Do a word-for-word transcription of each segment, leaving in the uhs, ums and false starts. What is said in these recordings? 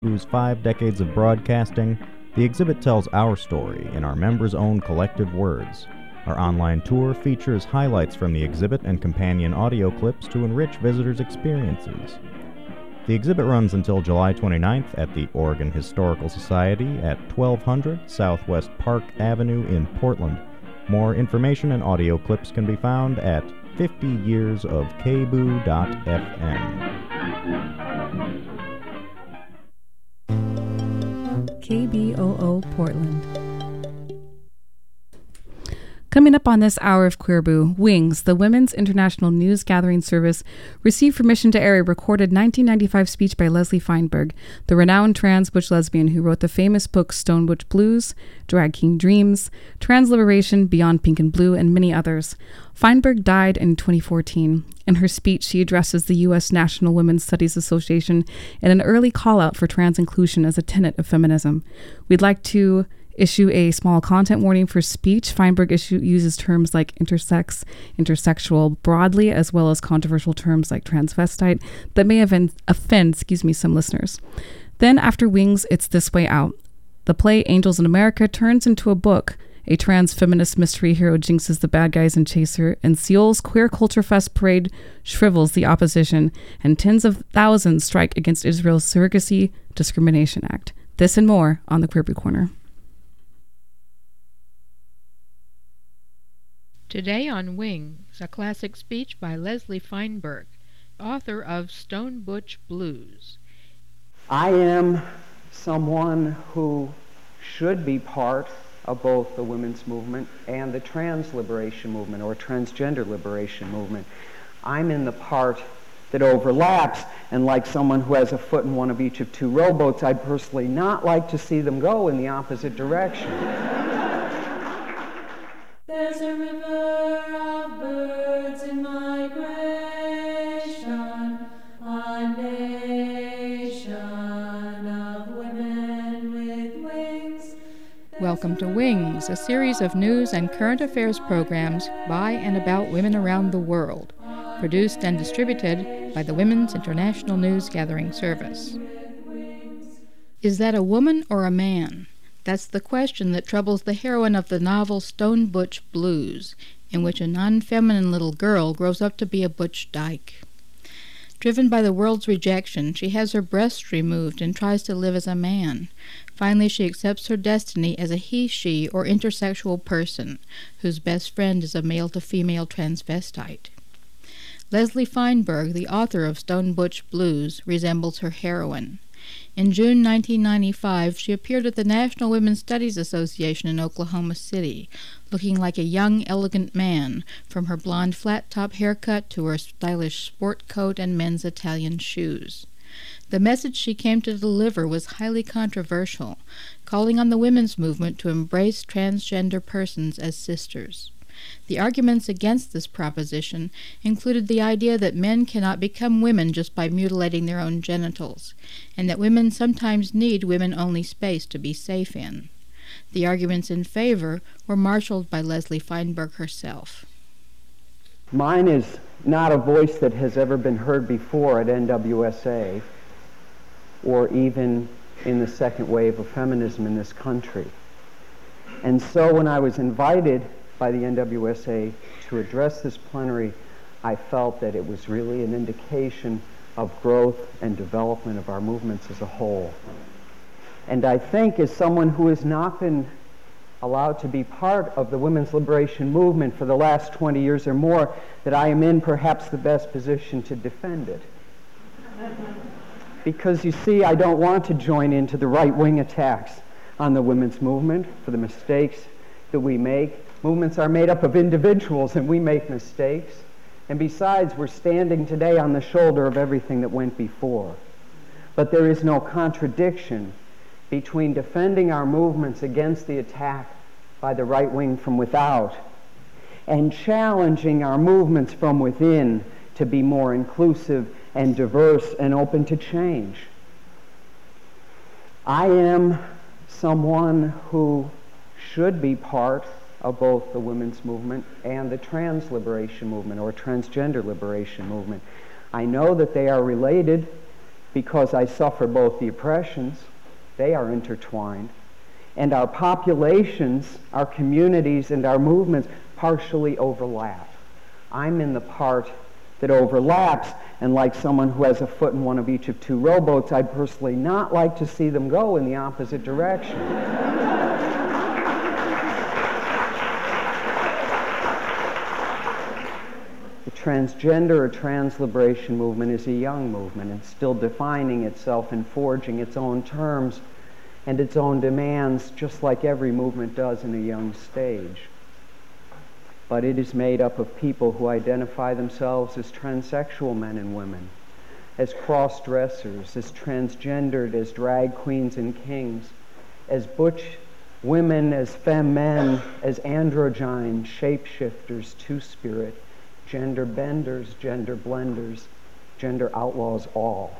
whose five decades of broadcasting, the exhibit tells our story in our members' own collective words. Our online tour features highlights from the exhibit and companion audio clips to enrich visitors' experiences. The exhibit runs until July twenty-ninth at the Oregon Historical Society at twelve hundred Southwest Park Avenue in Portland. More information and audio clips can be found at fifty years of k b o o dot f m. K B O O Portland. Coming up on this hour of Queerboo, WINGS, the Women's International News Gathering Service, received permission to air a recorded nineteen ninety-five speech by Leslie Feinberg, the renowned trans butch lesbian who wrote the famous books Stone Butch Blues, Drag King Dreams, Trans Liberation, Beyond Pink and Blue, and many others. Feinberg died in twenty fourteen. In her speech, she addresses the U S National Women's Studies Association in an early call-out for trans inclusion as a tenet of feminism. We'd like to issue a small content warning for speech. Feinberg issue uses terms like intersex, intersexual broadly, as well as controversial terms like transvestite that may offend, offend excuse me, some listeners. Then after WINGS, it's This Way Out. The play Angels in America turns into a book. A trans feminist mystery hero jinxes the bad guys and chaser, and Seoul's Queer Culture Fest parade shrivels the opposition, and tens of thousands strike against Israel's Surrogacy Discrimination Act. This and more on the Queerboo Corner. Today on WINGS, a classic speech by Leslie Feinberg, author of Stone Butch Blues. I am someone who should be part of both the women's movement and the trans liberation movement or transgender liberation movement. I'm in the part that overlaps, and like someone who has a foot in one of each of two rowboats, I'd personally not like to see them go in the opposite direction. There's a river of birds in migration, a nation of women with wings. Welcome to WINGS, a series of news and current affairs programs by and about women around the world, produced and distributed by the Women's International News Gathering Service. Is that a woman or a man? That's the question that troubles the heroine of the novel Stone Butch Blues, in which a non-feminine little girl grows up to be a butch dyke. Driven by the world's rejection, she has her breasts removed and tries to live as a man. Finally, she accepts her destiny as a he, she, or intersexual person, whose best friend is a male-to-female transvestite. Leslie Feinberg, the author of Stone Butch Blues, resembles her heroine. In June nineteen ninety-five, she appeared at the National Women's Studies Association in Oklahoma City, looking like a young, elegant man, from her blonde flat-top haircut to her stylish sport coat and men's Italian shoes. The message she came to deliver was highly controversial, calling on the women's movement to embrace transgender persons as sisters. The arguments against this proposition included the idea that men cannot become women just by mutilating their own genitals, and that women sometimes need women-only space to be safe in. The arguments in favor were marshaled by Leslie Feinberg herself. Mine is not a voice that has ever been heard before at N W S A or even in the second wave of feminism in this country. And so when I was invited by the N W S A to address this plenary, I felt that it was really an indication of growth and development of our movements as a whole. And I think as someone who has not been allowed to be part of the women's liberation movement for the last twenty years or more, that I am in perhaps the best position to defend it. Because you see, I don't want to join into the right-wing attacks on the women's movement for the mistakes that we make. Movements are made up of individuals, and we make mistakes. And besides, we're standing today on the shoulder of everything that went before. But there is no contradiction between defending our movements against the attack by the right wing from without and challenging our movements from within to be more inclusive and diverse and open to change. I am someone who should be part of both the women's movement and the trans liberation movement or transgender liberation movement. I know that they are related because I suffer both the oppressions, they are intertwined, and our populations, our communities, and our movements partially overlap. I'm in the part that overlaps, and like someone who has a foot in one of each of two rowboats, I'd personally not like to see them go in the opposite direction. The transgender or trans-liberation movement is a young movement and still defining itself and forging its own terms and its own demands, just like every movement does in a young stage. But it is made up of people who identify themselves as transsexual men and women, as cross-dressers, as transgendered, as drag queens and kings, as butch women, as femme men, as androgyne, shapeshifters, two-spirit, gender benders, gender blenders, gender outlaws, all.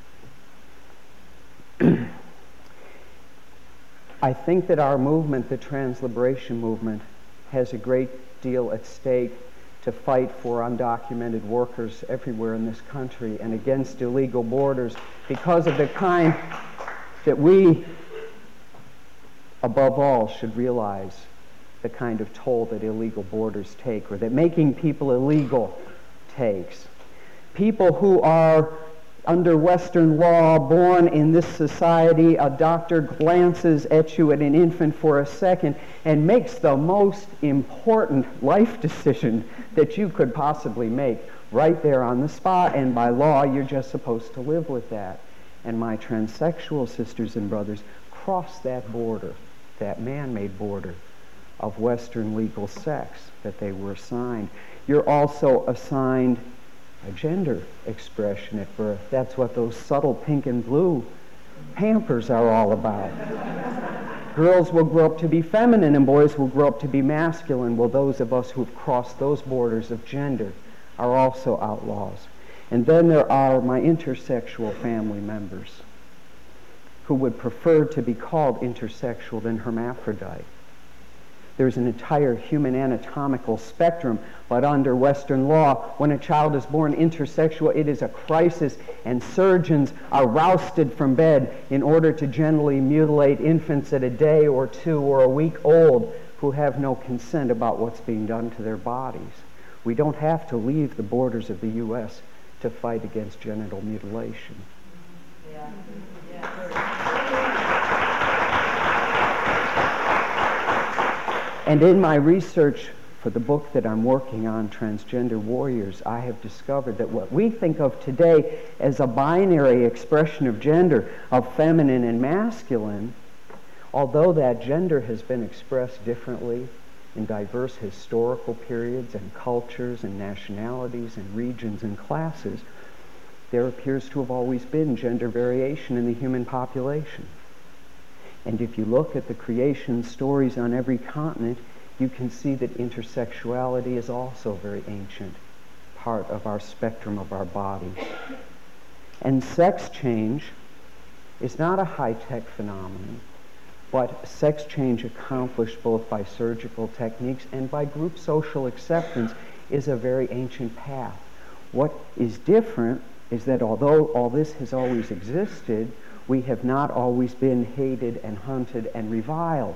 I think that our movement, the trans-liberation movement, has a great deal at stake to fight for undocumented workers everywhere in this country and against illegal borders, because of the kind that we, above all, should realize the kind of toll that illegal borders take, or that making people illegal takes. People who are under Western law, born in this society, a doctor glances at you, at an infant, for a second and makes the most important life decision that you could possibly make right there on the spot, and by law you're just supposed to live with that. And my transsexual sisters and brothers cross that border, that man-made border of Western legal sex that they were assigned. You're also assigned a gender expression at birth. That's what those subtle pink and blue Pampers are all about. Girls will grow up to be feminine and boys will grow up to be masculine. Well, those of us who've crossed those borders of gender are also outlaws. And then there are my intersexual family members who would prefer to be called intersexual than hermaphrodite. There's an entire human anatomical spectrum, but under Western law, when a child is born intersexual, it is a crisis, and surgeons are rousted from bed in order to generally mutilate infants at a day or two or a week old who have no consent about what's being done to their bodies. We don't have to leave the borders of the U S to fight against genital mutilation. Yeah. Yeah. And in my research for the book that I'm working on, Transgender Warriors, I have discovered that what we think of today as a binary expression of gender, of feminine and masculine, although that gender has been expressed differently in diverse historical periods and cultures and nationalities and regions and classes, there appears to have always been gender variation in the human population. And if you look at the creation stories on every continent, you can see that intersexuality is also a very ancient part of our spectrum of our bodies. And sex change is not a high-tech phenomenon, but sex change accomplished both by surgical techniques and by group social acceptance is a very ancient path. What is different is that although all this has always existed, we have not always been hated and hunted and reviled.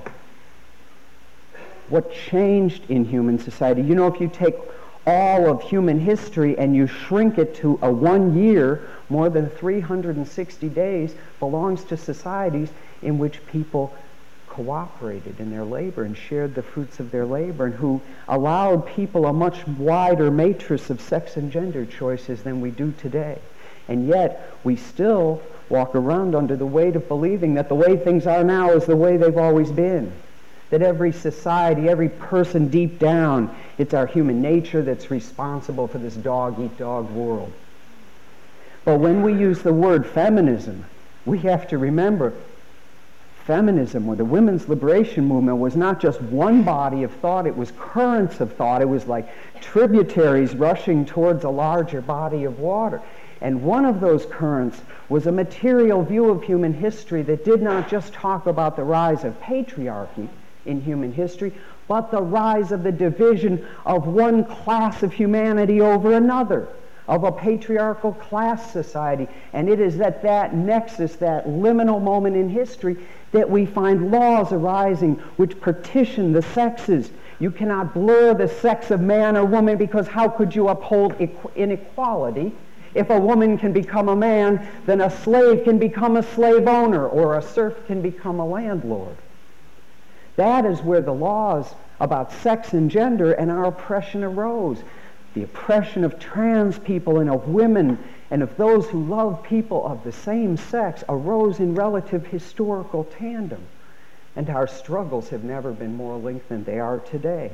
What changed in human society? You know, if you take all of human history and you shrink it to a one year, more than three hundred sixty days belongs to societies in which people cooperated in their labor and shared the fruits of their labor, and who allowed people a much wider matrix of sex and gender choices than we do today. And yet, we still walk around under the weight of believing that the way things are now is the way they've always been. That every society, every person deep down, it's our human nature that's responsible for this dog-eat-dog world. But when we use the word feminism, we have to remember feminism, or the women's liberation movement, was not just one body of thought, it was currents of thought. It was like tributaries rushing towards a larger body of water. And one of those currents was a material view of human history that did not just talk about the rise of patriarchy in human history, but the rise of the division of one class of humanity over another, of a patriarchal class society. And it is at that nexus, that liminal moment in history, that we find laws arising which partition the sexes. You cannot blur the sex of man or woman, because how could you uphold inequality? If a woman can become a man, then a slave can become a slave owner, or a serf can become a landlord. That is where the laws about sex and gender and our oppression arose. The oppression of trans people and of women and of those who love people of the same sex arose in relative historical tandem. And our struggles have never been more linked than they are today.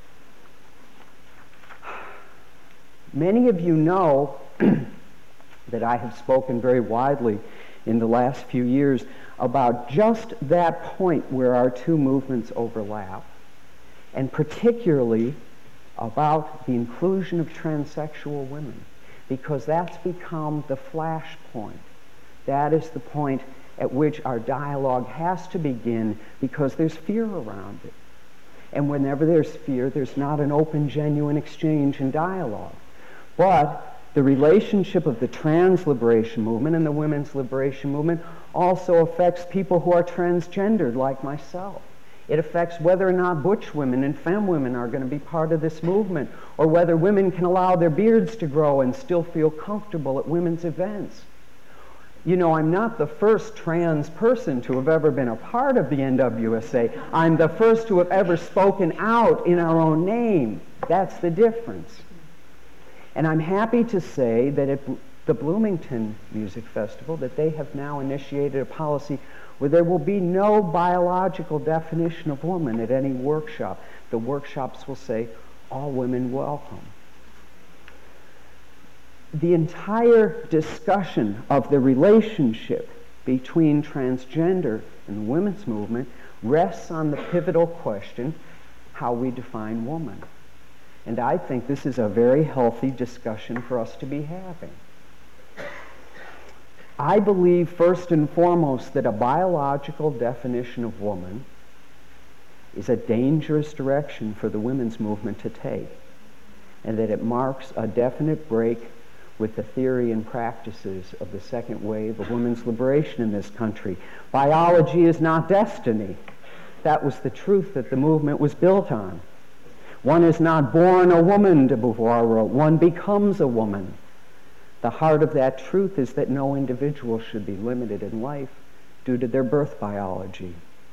Many of you know that I have spoken very widely in the last few years about just that point where our two movements overlap, and particularly about the inclusion of transsexual women, because that's become the flashpoint. That is the point at which our dialogue has to begin, because there's fear around it. And whenever there's fear, there's not an open, genuine exchange and dialogue. But the relationship of the trans liberation movement and the women's liberation movement also affects people who are transgendered, like myself. It affects whether or not butch women and femme women are going to be part of this movement, or whether women can allow their beards to grow and still feel comfortable at women's events. You know, I'm not the first trans person to have ever been a part of the N W S A. I'm the first to have ever spoken out in our own name. That's the difference. And I'm happy to say that at the Bloomington Music Festival, that they have now initiated a policy where there will be no biological definition of woman at any workshop. The workshops will say, all women welcome. The entire discussion of the relationship between transgender and the women's movement rests on the pivotal question, how we define woman. And I think this is a very healthy discussion for us to be having. I believe first and foremost that a biological definition of woman is a dangerous direction for the women's movement to take, and that it marks a definite break with the theory and practices of the second wave of women's liberation in this country. Biology is not destiny. That was the truth that the movement was built on. One is not born a woman, de Beauvoir wrote. One becomes a woman. The heart of that truth is that no individual should be limited in life due to their birth biology.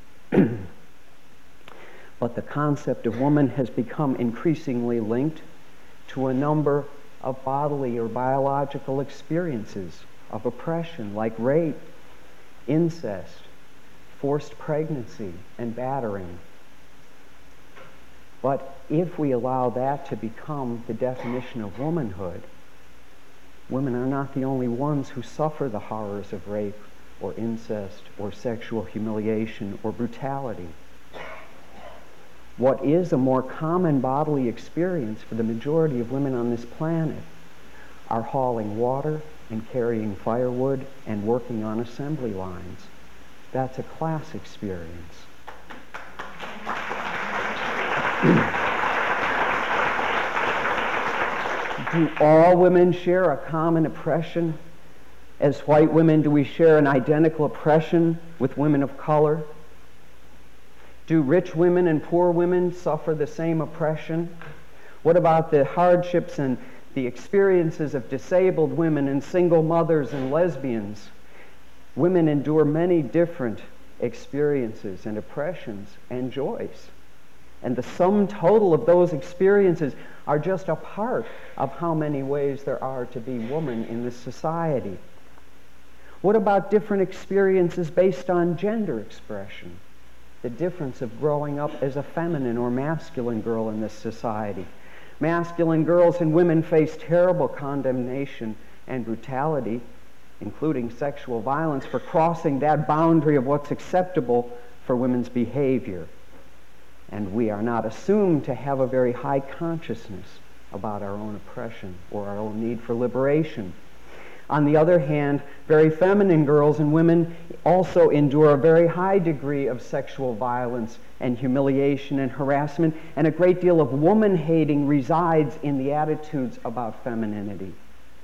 But the concept of woman has become increasingly linked to a number of bodily or biological experiences of oppression, like rape, incest, forced pregnancy, and battering. But if we allow that to become the definition of womanhood, women are not the only ones who suffer the horrors of rape or incest or sexual humiliation or brutality. What is a more common bodily experience for the majority of women on this planet are hauling water and carrying firewood and working on assembly lines. That's a class experience. Do all women share a common oppression? As white women, do we share an identical oppression with women of color? Do rich women and poor women suffer the same oppression? What about the hardships and the experiences of disabled women and single mothers and lesbians? Women endure many different experiences and oppressions and joys. And the sum total of those experiences are just a part of how many ways there are to be woman in this society. What about different experiences based on gender expression? The difference of growing up as a feminine or masculine girl in this society. Masculine girls and women face terrible condemnation and brutality, including sexual violence, for crossing that boundary of what's acceptable for women's behavior. And we are not assumed to have a very high consciousness about our own oppression or our own need for liberation. On the other hand, very feminine girls and women also endure a very high degree of sexual violence and humiliation and harassment, and a great deal of woman-hating resides in the attitudes about femininity.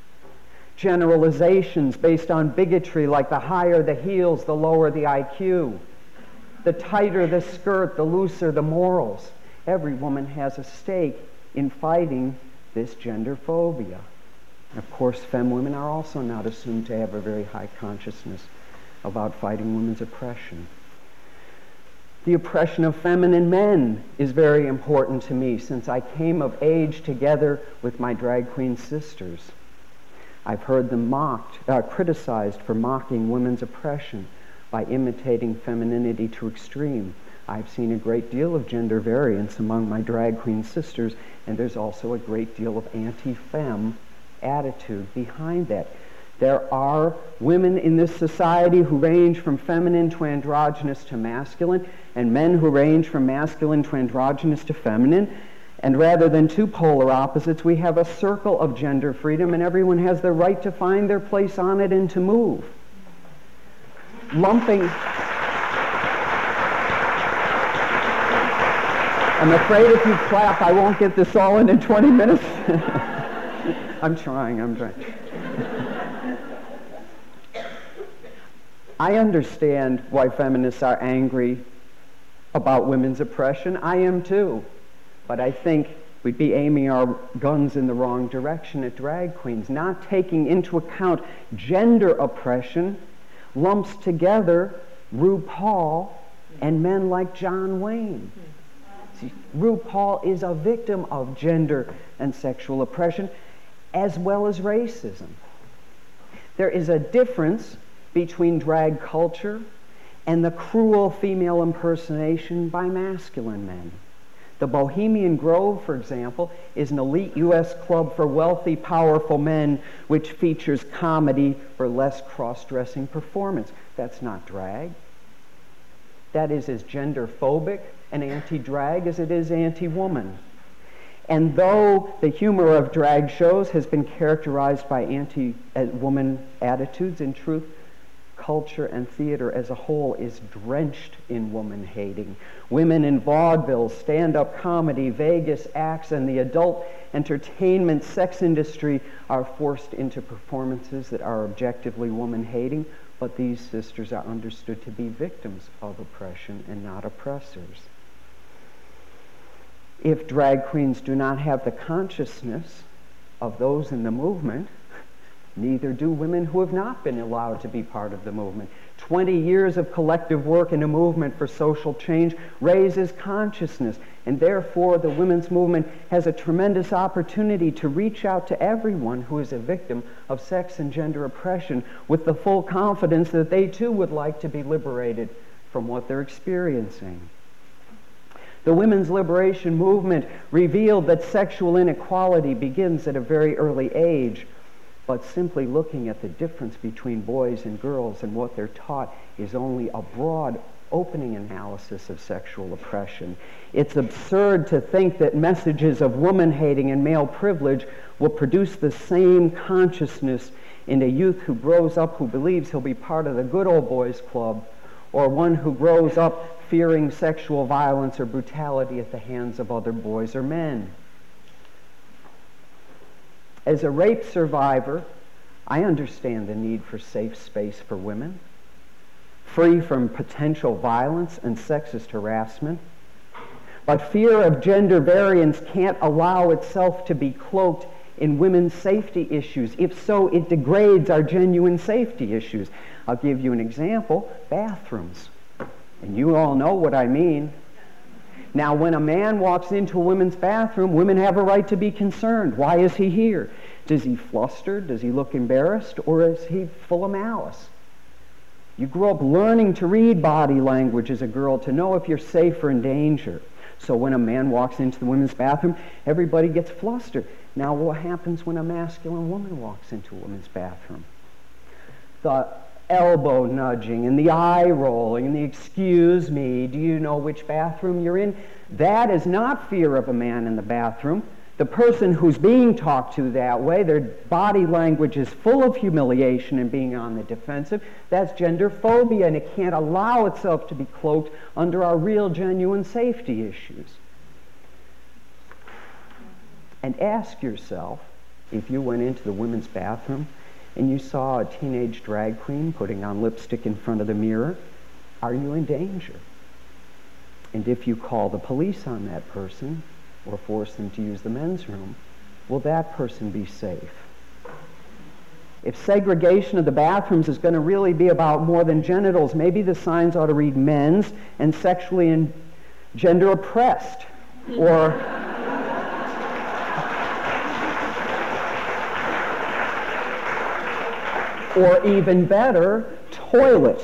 generalizations based on bigotry, like the higher the heels, the lower the I Q. The tighter the skirt, the looser the morals. Every woman has a stake in fighting this gender phobia. Of course, femme women are also not assumed to have a very high consciousness about fighting women's oppression. The oppression of feminine men is very important to me since I came of age together with my drag queen sisters. I've heard them mocked, uh, criticized for mocking women's oppression by imitating femininity to extreme. I've seen a great deal of gender variance among my drag queen sisters, and there's also a great deal of anti-femme attitude behind that. There are women in this society who range from feminine to androgynous to masculine, and men who range from masculine to androgynous to feminine. And rather than two polar opposites, we have a circle of gender freedom, and everyone has the right to find their place on it and to move. Lumping... I'm afraid if you clap, I won't get this all in in twenty minutes. I'm trying, I'm trying. I understand why feminists are angry about women's oppression. I am too. But I think we'd be aiming our guns in the wrong direction at drag queens. Not taking into account gender oppression lumps together RuPaul and men like John Wayne. See, RuPaul is a victim of gender and sexual oppression as well as racism. There is a difference between drag culture and the cruel female impersonation by masculine men. The Bohemian Grove, for example, is an elite U S club for wealthy, powerful men which features comedy or less cross-dressing performance. That's not drag. That is as gender-phobic and anti-drag as it is anti-woman. And though the humor of drag shows has been characterized by anti-woman attitudes, in truth, culture and theater as a whole is drenched in woman-hating. Women in vaudeville, stand-up comedy, Vegas acts, and the adult entertainment sex industry are forced into performances that are objectively woman-hating, but these sisters are understood to be victims of oppression and not oppressors. If drag queens do not have the consciousness of those in the movement, neither do women who have not been allowed to be part of the movement. Twenty years of collective work in a movement for social change raises consciousness, and therefore the women's movement has a tremendous opportunity to reach out to everyone who is a victim of sex and gender oppression with the full confidence that they too would like to be liberated from what they're experiencing. The women's liberation movement revealed that sexual inequality begins at a very early age, but simply looking at the difference between boys and girls and what they're taught is only a broad opening analysis of sexual oppression. It's absurd to think that messages of woman-hating and male privilege will produce the same consciousness in a youth who grows up who believes he'll be part of the good old boys club, or one who grows up fearing sexual violence or brutality at the hands of other boys or men. As a rape survivor, I understand the need for safe space for women, free from potential violence and sexist harassment. But fear of gender variance can't allow itself to be cloaked in women's safety issues. If so, it degrades our genuine safety issues. I'll give you an example: bathrooms. And you all know what I mean. Now, when a man walks into a women's bathroom, women have a right to be concerned. Why is he here? Does he fluster? Does he look embarrassed? Or is he full of malice? You grow up learning to read body language as a girl to know if you're safe or in danger. So when a man walks into the women's bathroom, everybody gets flustered. Now, what happens when a masculine woman walks into a women's bathroom? The elbow nudging and the eye rolling and the excuse me, do you know which bathroom you're in? That is not fear of a man in the bathroom. The person who's being talked to that way, their body language is full of humiliation and being on the defensive. That's gender phobia, and it can't allow itself to be cloaked under our real, genuine safety issues. And ask yourself, if you went into the women's bathroom and you saw a teenage drag queen putting on lipstick in front of the mirror, are you in danger? And if you call the police on that person or force them to use the men's room, will that person be safe? If segregation of the bathrooms is going to really be about more than genitals, maybe the signs ought to read men's and sexually and gender oppressed, or or even better, toilet.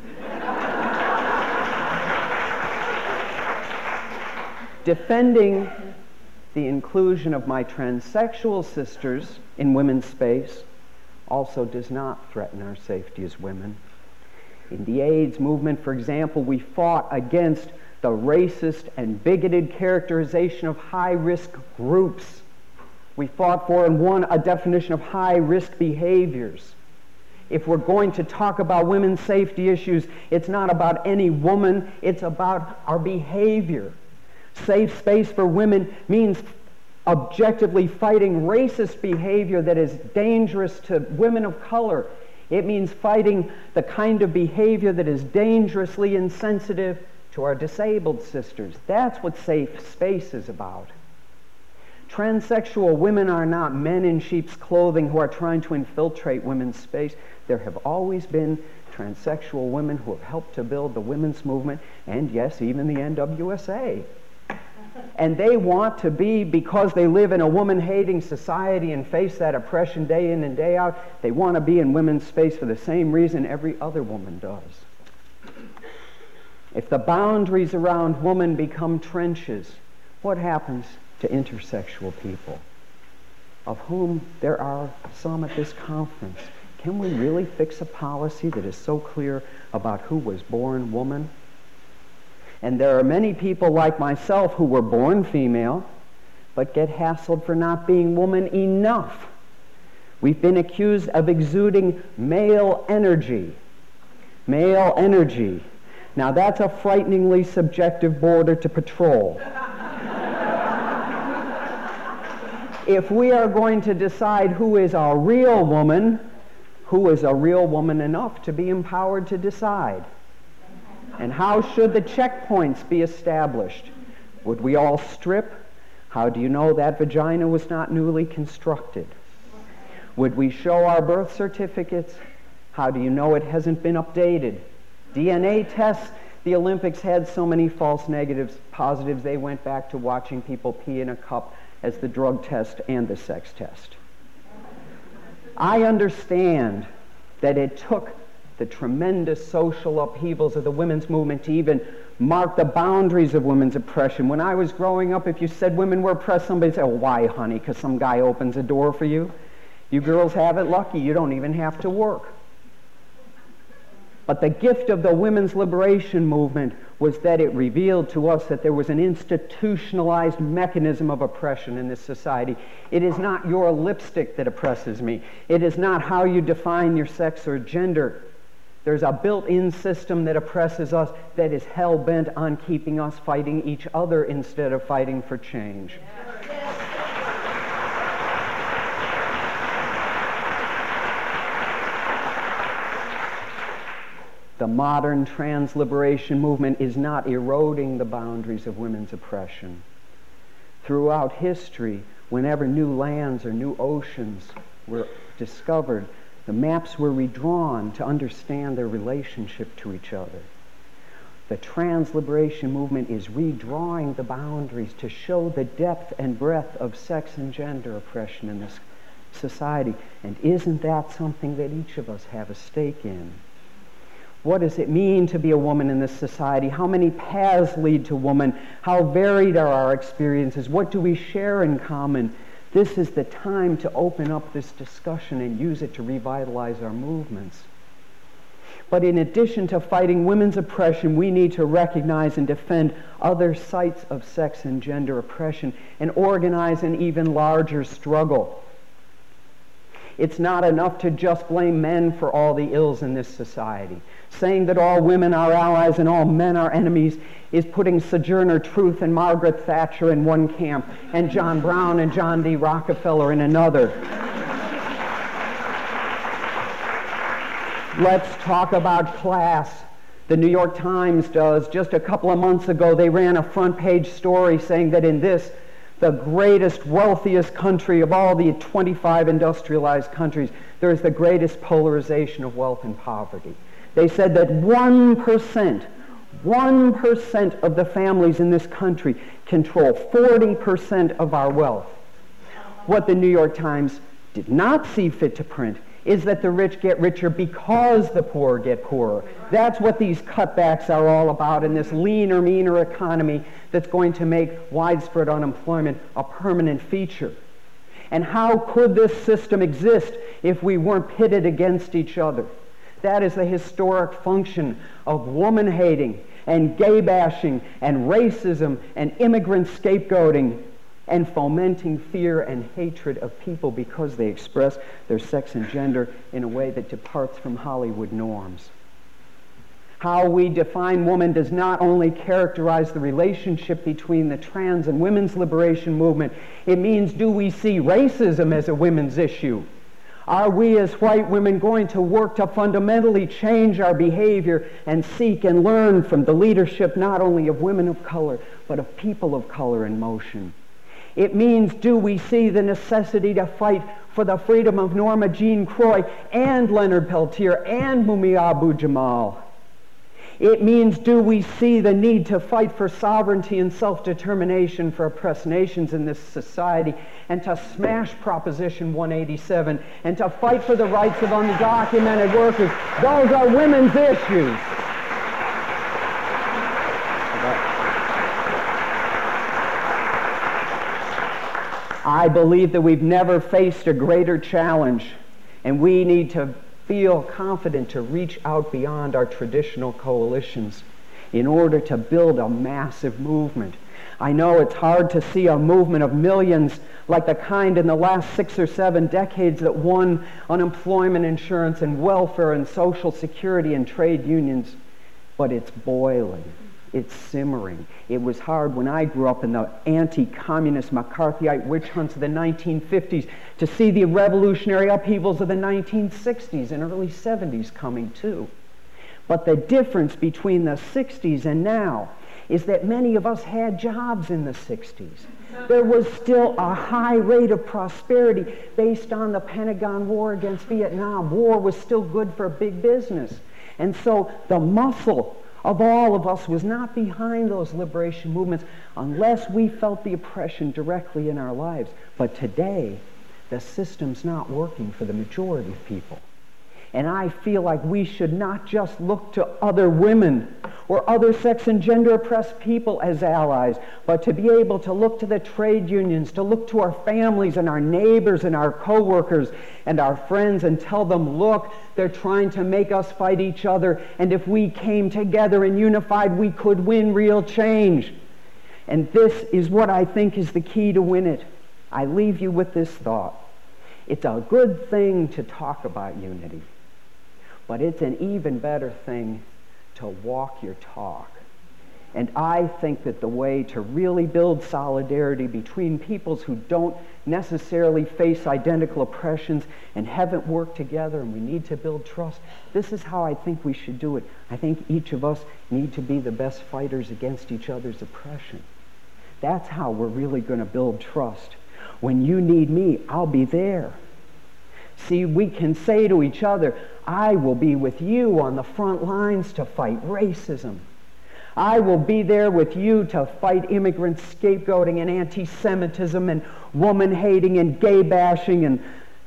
Defending the inclusion of my transsexual sisters in women's space also does not threaten our safety as women. In the AIDS movement, for example, we fought against the racist and bigoted characterization of high-risk groups. We fought for and won a definition of high-risk behaviors. If we're going to talk about women's safety issues, it's not about any woman, it's about our behavior. Safe space for women means objectively fighting racist behavior that is dangerous to women of color. It means fighting the kind of behavior that is dangerously insensitive to our disabled sisters. That's what safe space is about. Transsexual women are not men in sheep's clothing who are trying to infiltrate women's space. There have always been transsexual women who have helped to build the women's movement, and yes, even the N W S A. And they want to be, because they live in a woman-hating society and face that oppression day in and day out, they want to be in women's space for the same reason every other woman does. If the boundaries around woman become trenches, what happens to intersexual people, of whom there are some at this conference? Can we really fix a policy that is so clear about who was born woman? And there are many people like myself who were born female, but get hassled for not being woman enough. We've been accused of exuding male energy. Male energy. Now that's a frighteningly subjective border to patrol. If we are going to decide who is a real woman, who is a real woman enough to be empowered to decide? And how should the checkpoints be established? Would we all strip? How do you know that vagina was not newly constructed? Would we show our birth certificates? How do you know it hasn't been updated? D N A tests, the Olympics had so many false negatives, positives, they went back to watching people pee in a cup as the drug test and the sex test. I understand that it took the tremendous social upheavals of the women's movement to even mark the boundaries of women's oppression. When I was growing up, if you said women were oppressed, somebody would say, oh, why, honey? Because some guy opens a door for you? You girls have it lucky. You don't even have to work. But the gift of the women's liberation movement was that it revealed to us that there was an institutionalized mechanism of oppression in this society. It is not your lipstick that oppresses me. It is not how you define your sex or gender. There's a built-in system that oppresses us that is hell-bent on keeping us fighting each other instead of fighting for change. The modern trans-liberation movement is not eroding the boundaries of women's oppression. Throughout history, whenever new lands or new oceans were discovered, the maps were redrawn to understand their relationship to each other. The trans-liberation movement is redrawing the boundaries to show the depth and breadth of sex and gender oppression in this society. And isn't that something that each of us have a stake in? What does it mean to be a woman in this society? How many paths lead to woman? How varied are our experiences? What do we share in common? This is the time to open up this discussion and use it to revitalize our movements. But in addition to fighting women's oppression, we need to recognize and defend other sites of sex and gender oppression and organize an even larger struggle. It's not enough to just blame men for all the ills in this society. Saying that all women are allies and all men are enemies is putting Sojourner Truth and Margaret Thatcher in one camp and John Brown and John D. Rockefeller in another. Let's talk about class. The New York Times does. Just a couple of months ago, they ran a front page story saying that in this, the greatest, wealthiest country of all the twenty-five industrialized countries, there is the greatest polarization of wealth and poverty. They said that one percent, one percent of the families in this country control forty percent of our wealth. What the New York Times did not see fit to print is that the rich get richer because the poor get poorer. That's what these cutbacks are all about in this leaner, meaner economy that's going to make widespread unemployment a permanent feature. And how could this system exist if we weren't pitted against each other? That is the historic function of woman-hating and gay-bashing and racism and immigrant scapegoating and fomenting fear and hatred of people because they express their sex and gender in a way that departs from Hollywood norms. How we define woman does not only characterize the relationship between the trans and women's liberation movement, it means, do we see racism as a women's issue? Are we as white women going to work to fundamentally change our behavior and seek and learn from the leadership not only of women of color, but of people of color in motion? It means, do we see the necessity to fight for the freedom of Norma Jean Croy and Leonard Peltier and Mumia Abu-Jamal? It means, do we see the need to fight for sovereignty and self-determination for oppressed nations in this society and to smash Proposition one eighty-seven and to fight for the rights of undocumented workers? Those are women's issues. I believe that we've never faced a greater challenge, and we need to feel confident to reach out beyond our traditional coalitions in order to build a massive movement. I know it's hard to see a movement of millions like the kind in the last six or seven decades that won unemployment insurance and welfare and social security and trade unions, but it's boiling. It's simmering. It was hard when I grew up in the anti-communist McCarthyite witch hunts of the nineteen fifties to see the revolutionary upheavals of the nineteen sixties and early seventies coming too. But the difference between the sixties and now is that many of us had jobs in the sixties. There was still a high rate of prosperity based on the Pentagon War against Vietnam. War was still good for big business. And so the muscle of all of us was not behind those liberation movements unless we felt the oppression directly in our lives. But today, the system's not working for the majority of people. And I feel like we should not just look to other women or other sex and gender oppressed people as allies, but to be able to look to the trade unions, to look to our families and our neighbors and our coworkers and our friends and tell them, look, they're trying to make us fight each other, and if we came together and unified, we could win real change. And this is what I think is the key to win it. I leave you with this thought. It's a good thing to talk about unity, but it's an even better thing to walk your talk. And I think that the way to really build solidarity between peoples who don't necessarily face identical oppressions and haven't worked together, and we need to build trust, this is how I think we should do it. I think each of us need to be the best fighters against each other's oppression. That's how we're really going to build trust. When you need me, I'll be there. See, we can say to each other, I will be with you on the front lines to fight racism. I will be there with you to fight immigrant scapegoating and anti-Semitism and woman-hating and gay-bashing, and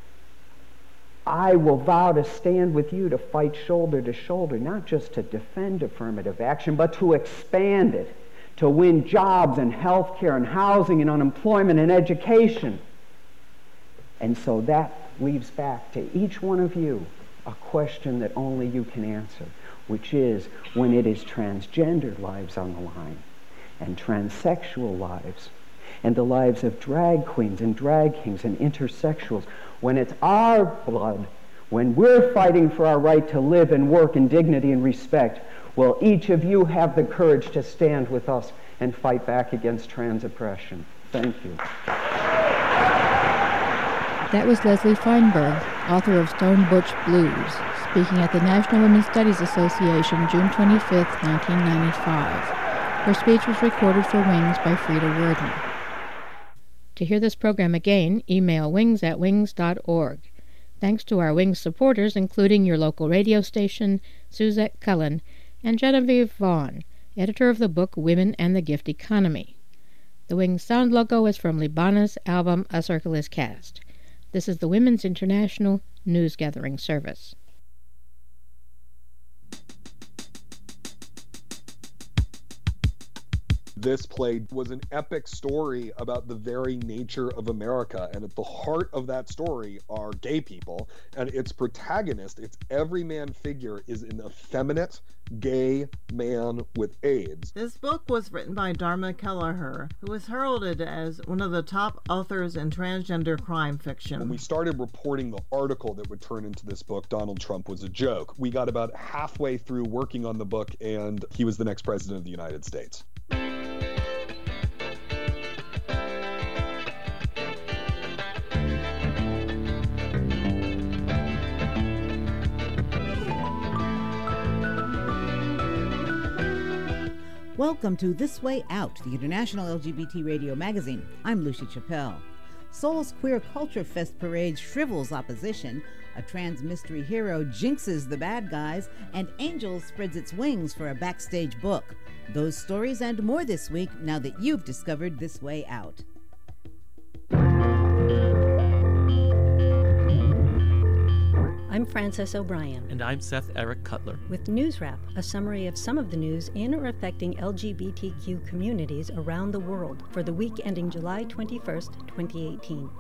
I will vow to stand with you to fight shoulder to shoulder, not just to defend affirmative action, but to expand it, to win jobs and health care and housing and unemployment and education. And so that leaves back to each one of you a question that only you can answer, which is, when it is transgender lives on the line, and transsexual lives, and the lives of drag queens and drag kings and intersexuals, when it's our blood, when we're fighting for our right to live and work in dignity and respect, will each of you have the courage to stand with us and fight back against trans oppression? Thank you. That was Leslie Feinberg, author of Stone Butch Blues, speaking at the National Women's Studies Association June twenty-fifth, nineteen ninety-five. Her speech was recorded for Wings by Frida Worden. To hear this program again, email wings at wings dot org. Thanks to our Wings supporters, including your local radio station, Suzette Cullen, and Genevieve Vaughn, editor of the book Women and the Gift Economy. The Wings sound logo is from Libana's album A Circle is Cast. This is the Women's International News Gathering Service. This play was an epic story about the very nature of America, and at the heart of that story are gay people, and its protagonist, its everyman figure, is an effeminate gay man with AIDS. This book was written by Dharma Kelleher, who was heralded as one of the top authors in transgender crime fiction. When we started reporting the article that would turn into this book, Donald Trump was a joke. We got about halfway through working on the book, and he was the next president of the United States. Welcome to This Way Out, the International L G B T radio magazine. I'm Lucy Chappelle. Seoul's Queer Culture Fest parade shrivels opposition, a trans mystery hero jinxes the bad guys, and Angel spreads its wings for a backstage book. Those stories and more this week, now that you've discovered This Way Out. I'm Frances O'Brien. And I'm Seth Eric Cutler. With News Wrap, a summary of some of the news in or affecting L G B T Q communities around the world for the week ending July twenty-first, twenty eighteen.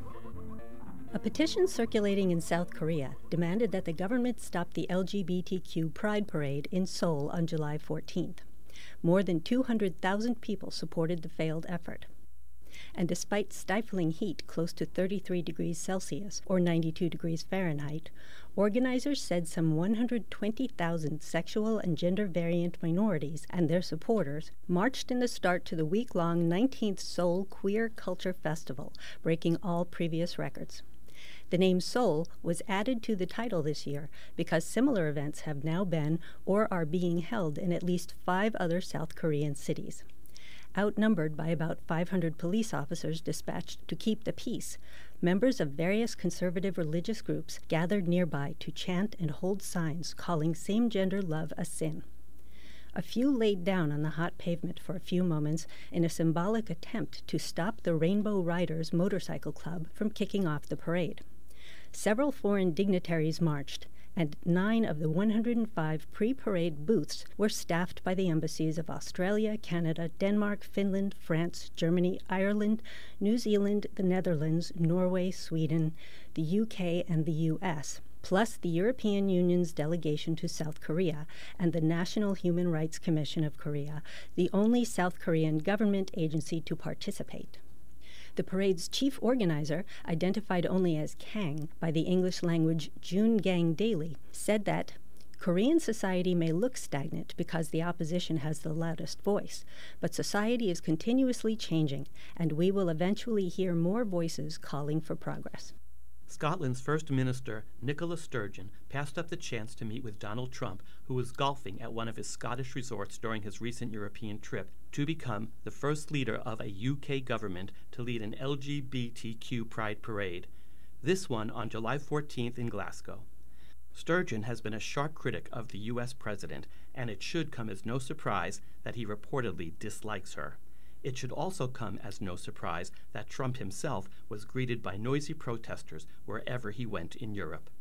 A petition circulating in South Korea demanded that the government stop the L G B T Q Pride Parade in Seoul on July fourteenth. More than two hundred thousand people supported the failed effort. And despite stifling heat close to thirty-three degrees Celsius or ninety-two degrees Fahrenheit, organizers said some one hundred twenty thousand sexual and gender variant minorities and their supporters marched in the start to the week-long nineteenth Seoul Queer Culture Festival, breaking all previous records. The name Seoul was added to the title this year because similar events have now been or are being held in at least five other South Korean cities. Outnumbered by about five hundred police officers dispatched to keep the peace, members of various conservative religious groups gathered nearby to chant and hold signs calling same-gender love a sin. A few laid down on the hot pavement for a few moments in a symbolic attempt to stop the Rainbow Riders Motorcycle Club from kicking off the parade. Several foreign dignitaries marched, and nine of the one hundred five pre-parade booths were staffed by the embassies of Australia, Canada, Denmark, Finland, France, Germany, Ireland, New Zealand, the Netherlands, Norway, Sweden, the U K, and the U S, plus the European Union's delegation to South Korea and the National Human Rights Commission of Korea, the only South Korean government agency to participate. The parade's chief organizer, identified only as Kang by the English language June Gang Daily, said that Korean society may look stagnant because the opposition has the loudest voice, but society is continuously changing, and we will eventually hear more voices calling for progress. Scotland's First Minister, Nicola Sturgeon, passed up the chance to meet with Donald Trump, who was golfing at one of his Scottish resorts during his recent European trip, to become the first leader of a U K government to lead an L G B T Q Pride Parade. This one on July fourteenth in Glasgow. Sturgeon has been a sharp critic of the U S president, and it should come as no surprise that he reportedly dislikes her. It should also come as no surprise that Trump himself was greeted by noisy protesters wherever he went in Europe.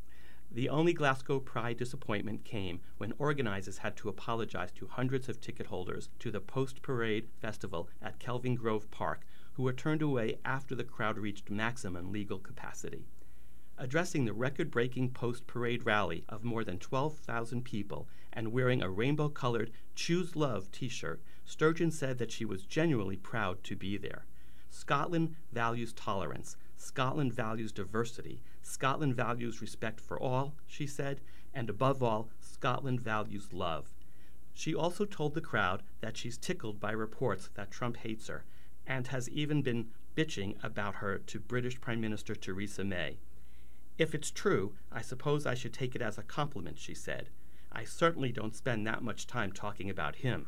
The only Glasgow Pride disappointment came when organizers had to apologize to hundreds of ticket holders to the post-parade festival at Kelvin Grove Park, who were turned away after the crowd reached maximum legal capacity. Addressing the record-breaking post-parade rally of more than twelve thousand people and wearing a rainbow-colored Choose Love t-shirt, Sturgeon said that she was genuinely proud to be there. Scotland values tolerance. Scotland values diversity. Scotland values respect for all, she said, and above all, Scotland values love. She also told the crowd that she's tickled by reports that Trump hates her, and has even been bitching about her to British Prime Minister Theresa May. "If it's true, I suppose I should take it as a compliment," she said. "I certainly don't spend that much time talking about him."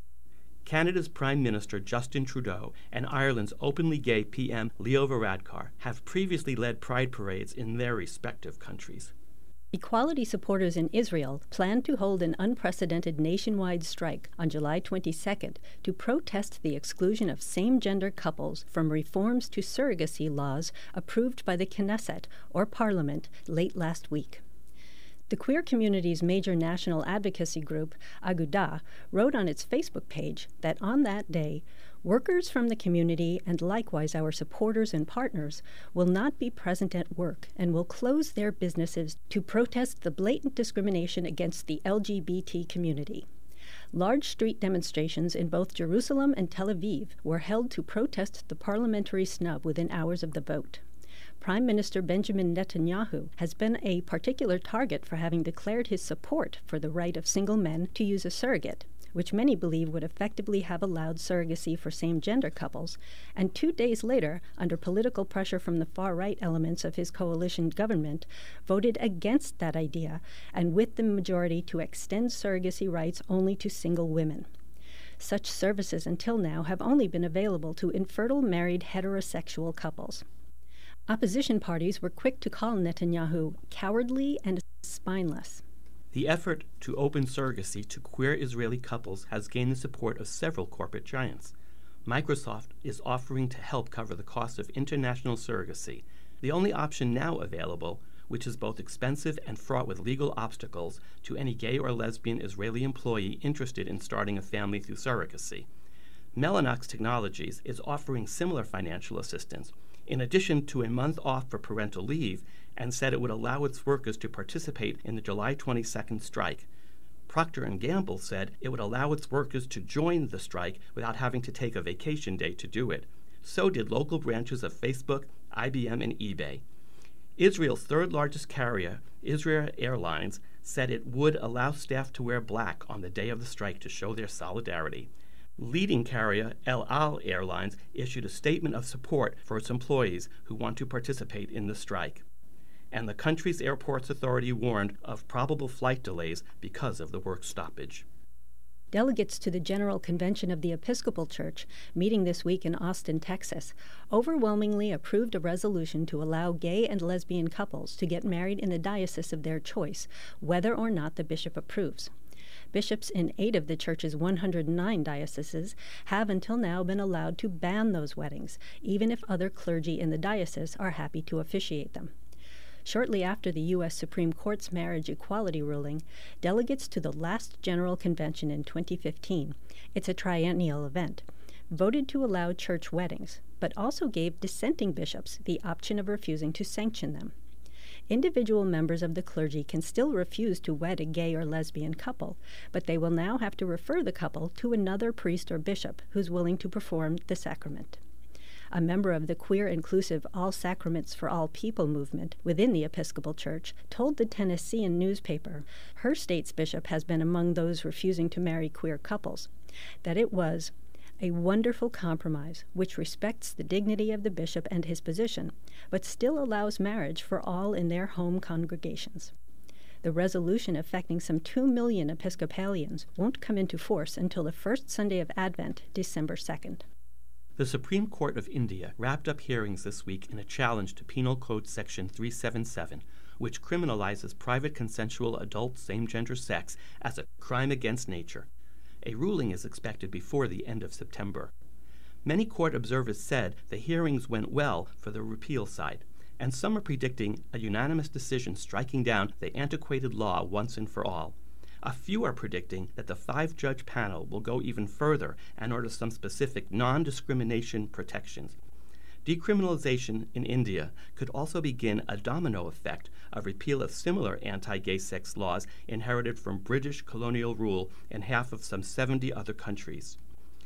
Canada's Prime Minister Justin Trudeau and Ireland's openly gay P M Leo Varadkar have previously led pride parades in their respective countries. Equality supporters in Israel plan to hold an unprecedented nationwide strike on July twenty-second to protest the exclusion of same-gender couples from reforms to surrogacy laws approved by the Knesset, or Parliament, late last week. The queer community's major national advocacy group, Agudah, wrote on its Facebook page that on that day, workers from the community and likewise our supporters and partners will not be present at work and will close their businesses to protest the blatant discrimination against the L G B T community. Large street demonstrations in both Jerusalem and Tel Aviv were held to protest the parliamentary snub within hours of the vote. Prime Minister Benjamin Netanyahu has been a particular target for having declared his support for the right of single men to use a surrogate, which many believe would effectively have allowed surrogacy for same-gender couples, and two days later, under political pressure from the far-right elements of his coalition government, voted against that idea, and with the majority to extend surrogacy rights only to single women. Such services until now have only been available to infertile married heterosexual couples. Opposition parties were quick to call Netanyahu cowardly and spineless. The effort to open surrogacy to queer Israeli couples has gained the support of several corporate giants. Microsoft is offering to help cover the cost of international surrogacy, the only option now available, which is both expensive and fraught with legal obstacles to any gay or lesbian Israeli employee interested in starting a family through surrogacy. Mellanox Technologies is offering similar financial assistance, in addition to a month off for parental leave, and said it would allow its workers to participate in the July twenty-second strike. Procter and Gamble said it would allow its workers to join the strike without having to take a vacation day to do it. So did local branches of Facebook, I B M, and eBay. Israel's third-largest carrier, Israel Airlines, said it would allow staff to wear black on the day of the strike to show their solidarity. Leading carrier El Al Airlines issued a statement of support for its employees who want to participate in the strike. And the country's airports authority warned of probable flight delays because of the work stoppage. Delegates to the General Convention of the Episcopal Church, meeting this week in Austin, Texas, overwhelmingly approved a resolution to allow gay and lesbian couples to get married in the diocese of their choice, whether or not the bishop approves. Bishops in eight of the church's one hundred nine dioceses have until now been allowed to ban those weddings, even if other clergy in the diocese are happy to officiate them. Shortly after the U S Supreme Court's marriage equality ruling, delegates to the last General Convention in twenty fifteen, it's a triennial event, voted to allow church weddings, but also gave dissenting bishops the option of refusing to sanction them. Individual members of the clergy can still refuse to wed a gay or lesbian couple, but they will now have to refer the couple to another priest or bishop who's willing to perform the sacrament. A member of the queer-inclusive All Sacraments for All People movement within the Episcopal Church told the Tennessean newspaper her state's bishop has been among those refusing to marry queer couples, that it was a wonderful compromise which respects the dignity of the bishop and his position, but still allows marriage for all in their home congregations. The resolution affecting some two million Episcopalians won't come into force until the first Sunday of Advent, December second. The Supreme Court of India wrapped up hearings this week in a challenge to Penal Code Section three seventy-seven, which criminalizes private consensual adult same-gender sex as a crime against nature. A ruling is expected before the end of September. Many court observers said the hearings went well for the repeal side, and some are predicting a unanimous decision striking down the antiquated law once and for all. A few are predicting that the five-judge panel will go even further and order some specific non-discrimination protections. Decriminalization in India could also begin a domino effect of repeal of similar anti-gay sex laws inherited from British colonial rule in half of some seventy other countries.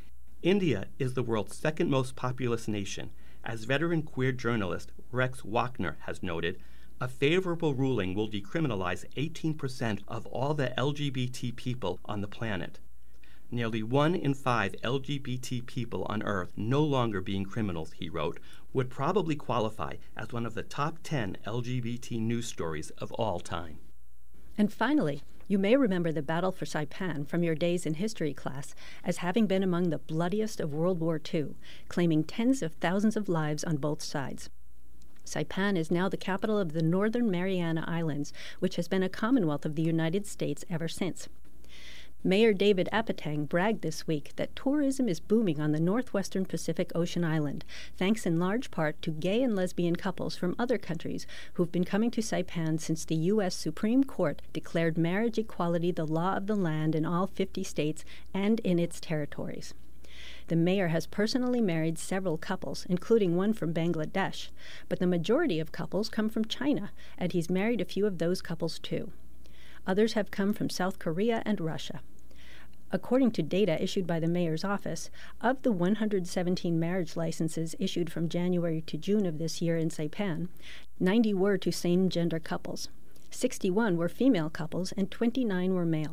India is the world's second most populous nation. As veteran queer journalist Rex Wagner has noted, a favorable ruling will decriminalize eighteen percent of all the L G B T people on the planet. Nearly one in five L G B T people on Earth, no longer being criminals, he wrote, would probably qualify as one of the top ten L G B T news stories of all time. And finally, you may remember the Battle for Saipan from your days in history class as having been among the bloodiest of World War Two, claiming tens of thousands of lives on both sides. Saipan is now the capital of the Northern Mariana Islands, which has been a Commonwealth of the United States ever since. Mayor David Apateng bragged this week that tourism is booming on the northwestern Pacific Ocean island, thanks in large part to gay and lesbian couples from other countries who've been coming to Saipan since the U S Supreme Court declared marriage equality the law of the land in all fifty states and in its territories. The mayor has personally married several couples, including one from Bangladesh, but the majority of couples come from China, and he's married a few of those couples too. Others have come from South Korea and Russia. According to data issued by the mayor's office, of the one hundred seventeen marriage licenses issued from January to June of this year in Saipan, ninety were to same-gender couples. sixty-one were female couples and twenty-nine were male.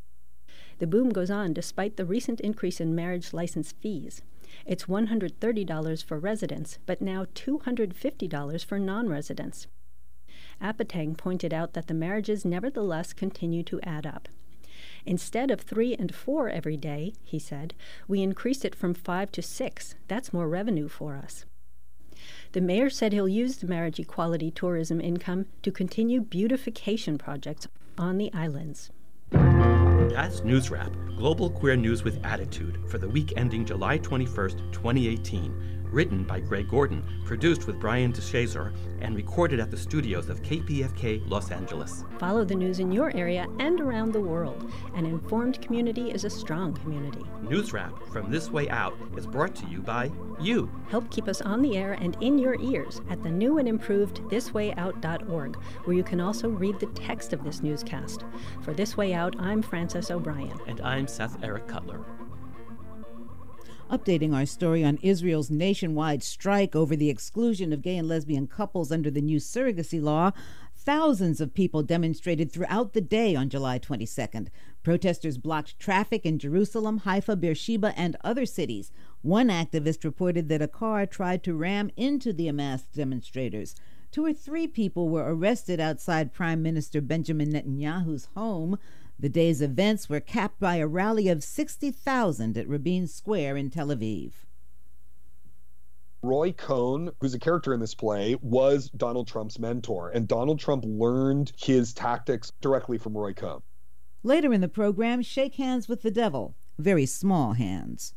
The boom goes on despite the recent increase in marriage license fees. It's one hundred thirty dollars for residents, but now two hundred fifty dollars for non-residents. Apateng pointed out that the marriages nevertheless continue to add up. Instead of three and four every day, he said, we increased it from five to six. That's more revenue for us. The mayor said he'll use the marriage equality tourism income to continue beautification projects on the islands. That's News Wrap, global queer news with attitude, for the week ending July twenty-first, twenty eighteen. Written by Greg Gordon, produced with Brian DeShazer, and recorded at the studios of K P F K Los Angeles. Follow the news in your area and around the world. An informed community is a strong community. News Wrap from This Way Out is brought to you by you. Help keep us on the air and in your ears at the new and improved this way out dot org, where you can also read the text of this newscast. For This Way Out, I'm Frances O'Brien. And I'm Seth Eric Cutler. Updating our story on Israel's nationwide strike over the exclusion of gay and lesbian couples under the new surrogacy law, thousands of people demonstrated throughout the day on July twenty-second. Protesters blocked traffic in Jerusalem, Haifa, Beersheba, and other cities. One activist reported that a car tried to ram into the amassed demonstrators. Two or three people were arrested outside Prime Minister Benjamin Netanyahu's home. The day's events were capped by a rally of sixty thousand at Rabin Square in Tel Aviv. Roy Cohn, who's a character in this play, was Donald Trump's mentor, and Donald Trump learned his tactics directly from Roy Cohn. Later in the program, Shake Hands with the Devil. Very small hands.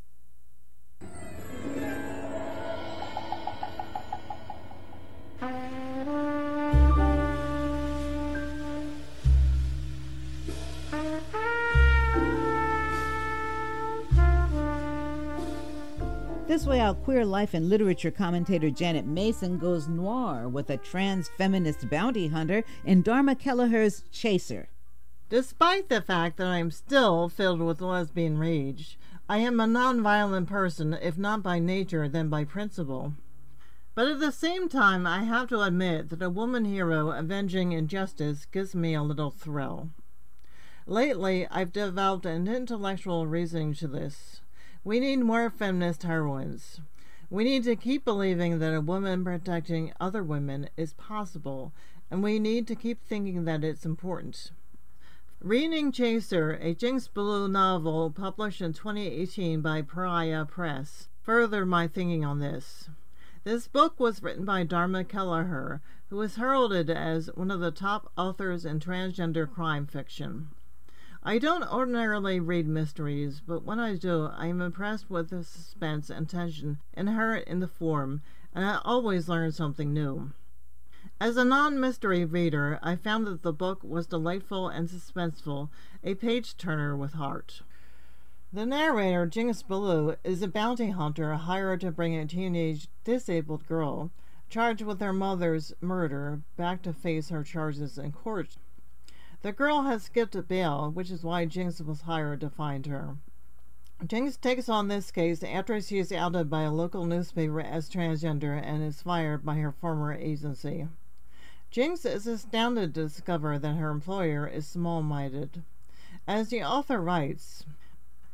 This Way Out queer life and literature commentator Janet Mason goes noir with a trans feminist bounty hunter in Dharma Kelleher's Chaser. Despite the fact that I am still filled with lesbian rage, I am a nonviolent person, if not by nature, then by principle. But at the same time, I have to admit that a woman hero avenging injustice gives me a little thrill. Lately, I've developed an intellectual reasoning to this. We need more feminist heroines. We need to keep believing that a woman protecting other women is possible, and we need to keep thinking that it's important. Reading Chaser, a Jinx Ballou novel published in twenty eighteen by Pariah Press, furthered my thinking on this. This book was written by Dharma Kelleher, who is heralded as one of the top authors in transgender crime fiction. I don't ordinarily read mysteries, but when I do, I am impressed with the suspense and tension inherent in the form, and I always learn something new. As a non-mystery reader, I found that the book was delightful and suspenseful, a page-turner with heart. The narrator, Jinx Ballou, is a bounty hunter hired to bring a teenage disabled girl, charged with her mother's murder, back to face her charges in court. The girl has skipped bail, which is why Jinx was hired to find her. Jinx takes on this case after she is outed by a local newspaper as transgender and is fired by her former agency. Jinx is astounded to discover that her employer is small-minded. As the author writes,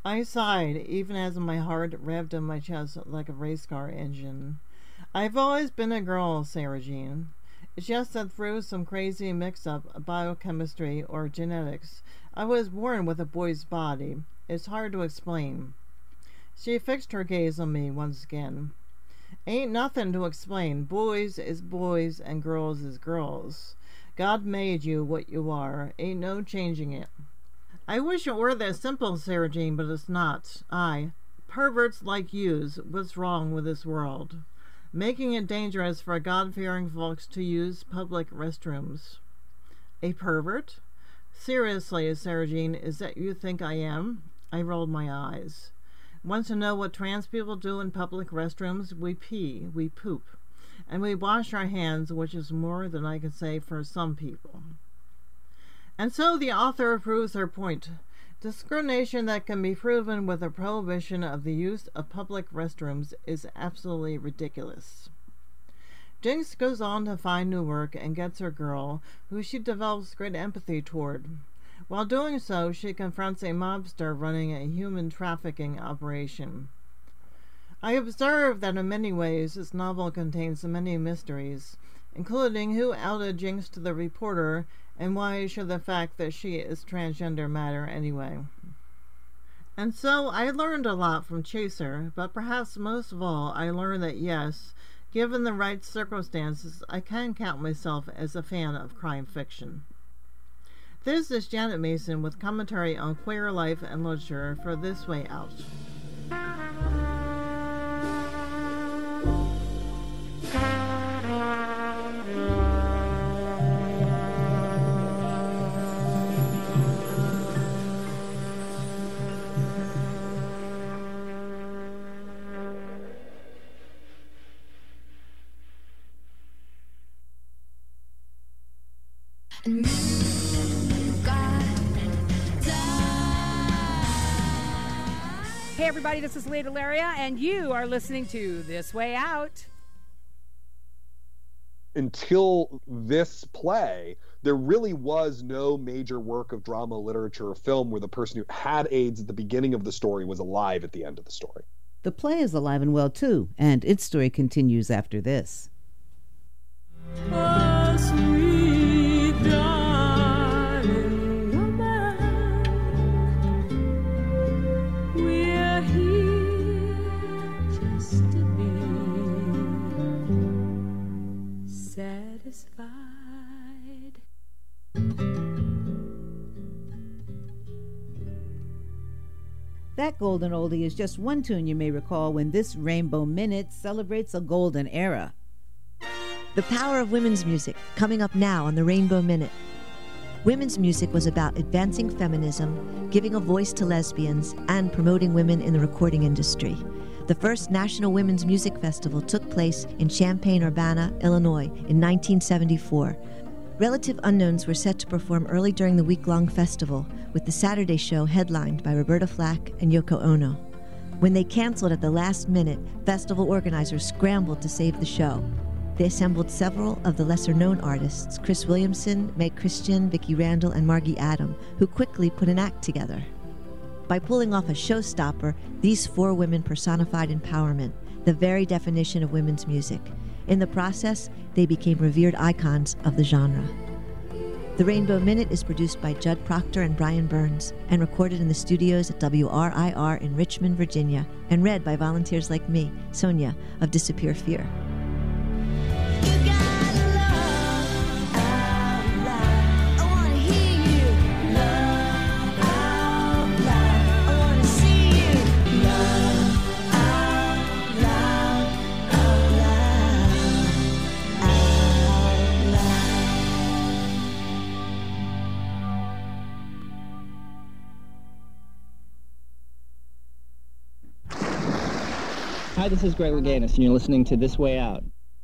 I sighed, even as my heart revved in my chest like a race car engine. I've always been a girl, Sarah Jean. It's just that through some crazy mix-up of biochemistry or genetics, I was born with a boy's body. It's hard to explain. She fixed her gaze on me once again. Ain't nothing to explain. Boys is boys and girls is girls. God made you what you are. Ain't no changing it. I wish it were that simple, Sarah Jean, but it's not. I, perverts like yous, what's wrong with this world? Making it dangerous for God-fearing folks to use public restrooms. A pervert? Seriously, Sarah Jean, is that you think I am? I rolled my eyes. Want to know what trans people do in public restrooms? We pee, we poop, and we wash our hands, which is more than I can say for some people. And so the author approves her point. Discrimination that can be proven with a prohibition of the use of public restrooms is absolutely ridiculous. Jinx goes on to find new work and gets her girl, who she develops great empathy toward. While doing so, she confronts a mobster running a human trafficking operation. I observe that in many ways this novel contains many mysteries, including who outed Jinx to the reporter and why should the fact that she is transgender matter anyway. And so I learned a lot from Chaser, but perhaps most of all I learned that yes, given the right circumstances, I can count myself as a fan of crime fiction. This is Janet Mason with commentary on queer life and literature for This Way Out. Hey everybody, this is Leda Laria, and you are listening to This Way Out. Until this play, there really was no major work of drama, literature, or film where the person who had AIDS at the beginning of the story was alive at the end of the story. The play is alive and well, too, and its story continues after this. Oh, sweet darling woman, we're here just to be satisfied. That golden oldie is just one tune you may recall when this Rainbow Minute celebrates a golden era. The power of women's music, coming up now on the Rainbow Minute. Women's music was about advancing feminism, giving a voice to lesbians, and promoting women in the recording industry. The first National Women's Music Festival took place in Champaign-Urbana, Illinois, in nineteen seventy-four. Relative unknowns were set to perform early during the week-long festival, with the Saturday show headlined by Roberta Flack and Yoko Ono. When they canceled at the last minute, festival organizers scrambled to save the show. They assembled several of the lesser-known artists, Chris Williamson, Meg Christian, Vicki Randall, and Margie Adam, who quickly put an act together. By pulling off a showstopper, these four women personified empowerment, the very definition of women's music. In the process, they became revered icons of the genre. The Rainbow Minute is produced by Judd Proctor and Brian Burns and recorded in the studios at W R I R in Richmond, Virginia, and read by volunteers like me, Sonia, of Disappear Fear. Hi, this is Greg Louganis, and you're listening to This Way Out.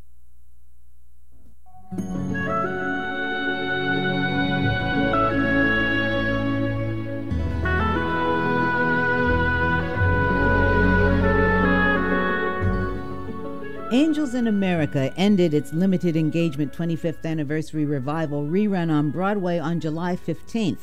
Angels in America ended its limited engagement twenty-fifth anniversary revival rerun on Broadway on July fifteenth.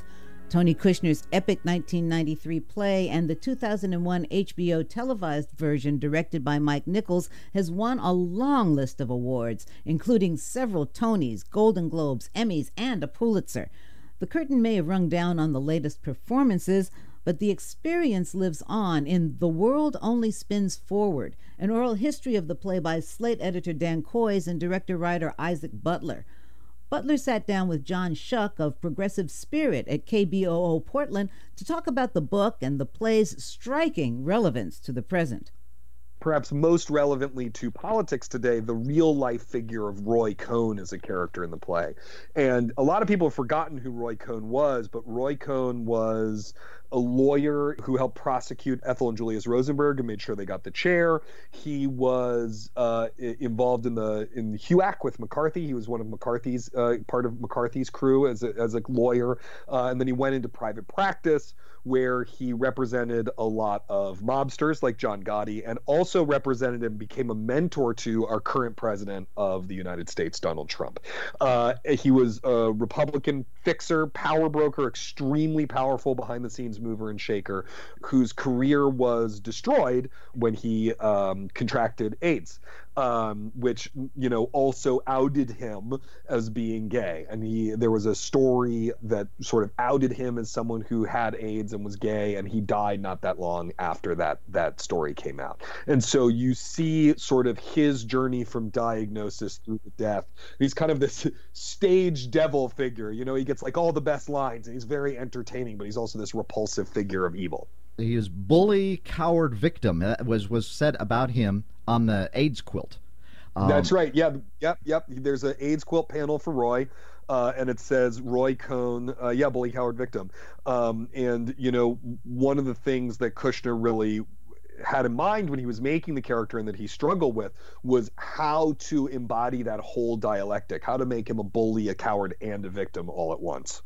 Tony Kushner's epic nineteen ninety-three play and the two thousand one H B O televised version directed by Mike Nichols has won a long list of awards, including several Tonys, Golden Globes, Emmys, and a Pulitzer. The curtain may have rung down on the latest performances, but the experience lives on in The World Only Spins Forward, an oral history of the play by Slate editor Dan Kois and director-writer Isaac Butler. Butler sat down with John Shuck of Progressive Spirit at K B O O Portland to talk about the book and the play's striking relevance to the present. Perhaps most relevantly to politics today, the real-life figure of Roy Cohn is a character in the play. And a lot of people have forgotten who Roy Cohn was, but Roy Cohn was a lawyer who helped prosecute Ethel and Julius Rosenberg and made sure they got the chair. He was uh, involved in the in H U A C with McCarthy. He was one of McCarthy's uh, part of McCarthy's crew as a, as a lawyer, uh, and then he went into private practice where he represented a lot of mobsters like John Gotti, and also represented and became a mentor to our current president of the United States, Donald Trump. Uh, he was a Republican fixer, power broker, extremely powerful behind-the-scenes mover and shaker, whose career was destroyed when he um, contracted AIDS. Um, which, you know, also outed him as being gay. And he, there was a story that sort of outed him as someone who had AIDS and was gay, and he died not that long after that, that story came out. And so you see sort of his journey from diagnosis through to death. He's kind of this stage devil figure, you know, he gets like all the best lines and he's very entertaining, but he's also this repulsive figure of evil. He is bully, coward, victim. That was, was said about him on the AIDS quilt. Um, That's right. Yeah. Yep. Yep. There's an AIDS quilt panel for Roy, uh, and it says Roy Cohn, uh, yeah, bully, coward, victim. Um, and, you know, one of the things that Kushner really had in mind when he was making the character and that he struggled with was how to embody that whole dialectic, how to make him a bully, a coward, and a victim all at once.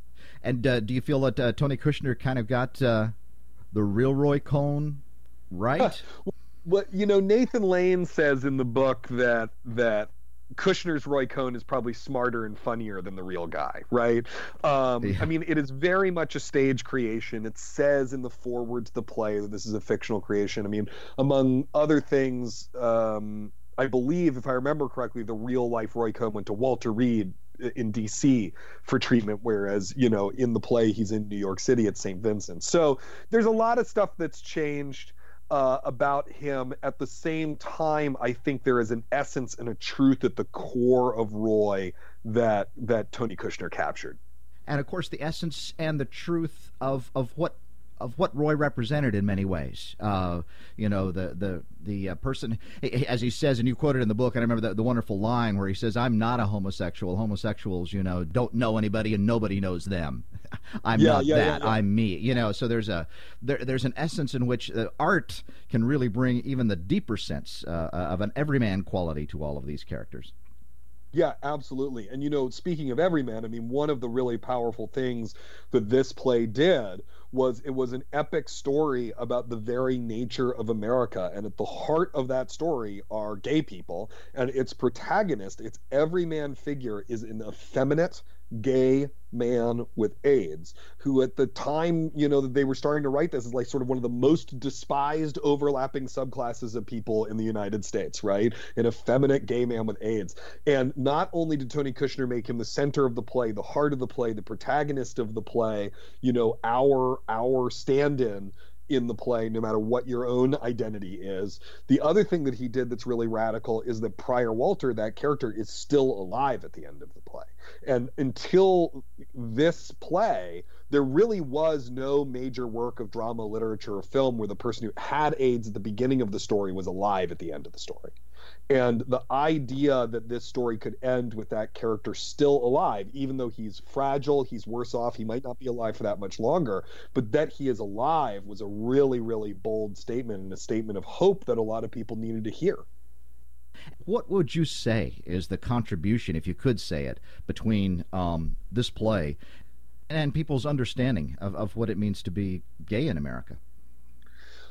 And uh, do you feel that uh, Tony Kushner kind of got uh, the real Roy Cohn right? Well, you know, Nathan Lane says in the book that that Kushner's Roy Cohn is probably smarter and funnier than the real guy, right? Um, yeah. I mean, it is very much a stage creation. It says in the foreword to the play that this is a fictional creation. I mean, among other things, um, I believe, if I remember correctly, the real-life Roy Cohn went to Walter Reed in D C for treatment, whereas, you know, in the play, he's in New York City at Saint Vincent. So there's a lot of stuff that's changed Uh, about him. At the same time, I think there is an essence and a truth at the core of Roy that that Tony Kushner captured. And of course, the essence and the truth of of what of what Roy represented in many ways. Uh, you know, the the the uh, person, as he says, and you quoted in the book, and I remember the, the wonderful line where he says, "I'm not a homosexual. Homosexuals, you know, don't know anybody, and nobody knows them. I'm yeah, not yeah, that. Yeah, yeah. I'm me." You know, so there's a there, there's an essence in which uh, art can really bring even the deeper sense uh, of an everyman quality to all of these characters. Yeah, absolutely. And, you know, speaking of everyman, I mean, one of the really powerful things that this play did was it was an epic story about the very nature of America. And at the heart of that story are gay people. And its protagonist, its everyman figure, is an effeminate gay man with AIDS, who at the time, you know, that they were starting to write this is like sort of one of the most despised overlapping subclasses of people in the United States, right? An effeminate gay man with AIDS. And not only did Tony Kushner make him the center of the play, the heart of the play, the protagonist of the play, you know, our our stand-in in the play, no matter what your own identity is. The other thing that he did that's really radical is that Prior Walter, that character, is still alive at the end of the play. And until this play, there really was no major work of drama, literature, or film where the person who had AIDS at the beginning of the story was alive at the end of the story. And the idea that this story could end with that character still alive, even though he's fragile, he's worse off, he might not be alive for that much longer, but that he is alive was a really, really bold statement, and a statement of hope that a lot of people needed to hear. What would you say is the contribution, if you could say it, between um, this play and people's understanding of, of what it means to be gay in America?